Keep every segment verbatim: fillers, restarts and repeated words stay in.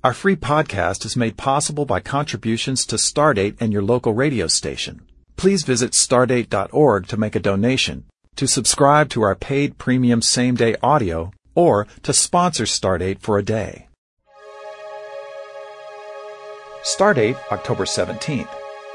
Our free podcast is made possible by contributions to Stardate and your local radio station. Please visit stardate dot org to make a donation, to subscribe to our paid premium same-day audio, or to sponsor Stardate for a day. Stardate, October seventeenth.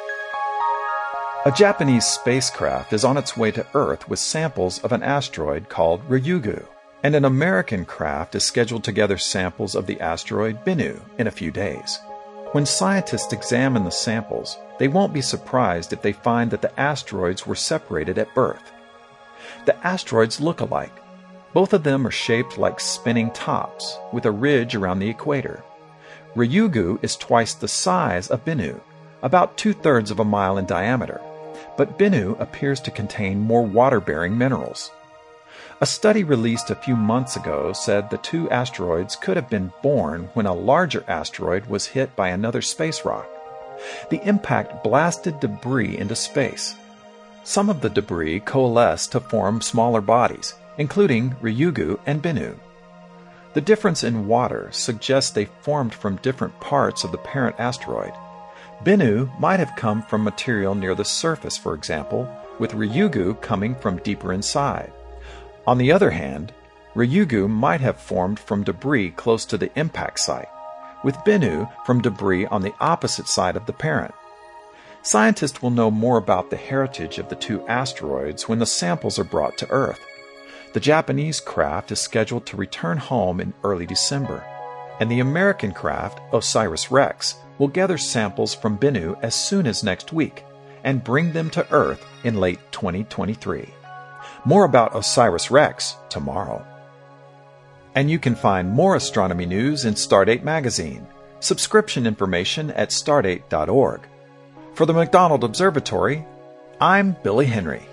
A Japanese spacecraft is on its way to Earth with samples of an asteroid called Ryugu, and an American craft is scheduled to gather samples of the asteroid Bennu in a few days. When scientists examine the samples, they won't be surprised if they find that the asteroids were separated at birth. The asteroids look alike. Both of them are shaped like spinning tops, with a ridge around the equator. Ryugu is twice the size of Bennu, about two-thirds of a mile in diameter, but Bennu appears to contain more water-bearing minerals. A study released a few months ago said the two asteroids could have been born when a larger asteroid was hit by another space rock. The impact blasted debris into space. Some of the debris coalesced to form smaller bodies, including Ryugu and Bennu. The difference in water suggests they formed from different parts of the parent asteroid. Bennu might have come from material near the surface, for example, with Ryugu coming from deeper inside. On the other hand, Ryugu might have formed from debris close to the impact site, with Bennu from debris on the opposite side of the parent. Scientists will know more about the heritage of the two asteroids when the samples are brought to Earth. The Japanese craft is scheduled to return home in early December, and the American craft, OSIRIS-REx, will gather samples from Bennu as soon as next week and bring them to Earth in late twenty twenty-three. More about OSIRIS-REx tomorrow. And you can find more astronomy news in Stardate Magazine. Subscription information at stardate dot org. For the McDonald Observatory, I'm Billy Henry.